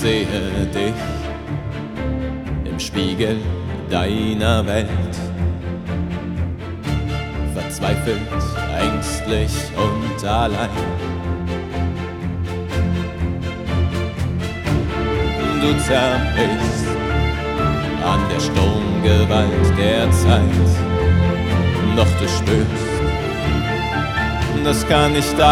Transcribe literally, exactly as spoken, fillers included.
sehe dich im Spiegel deiner Welt, verzweifelt, ängstlich und allein. Du zerbrichst an der Sturmgewalt der Zeit, doch du spürst, das kann nicht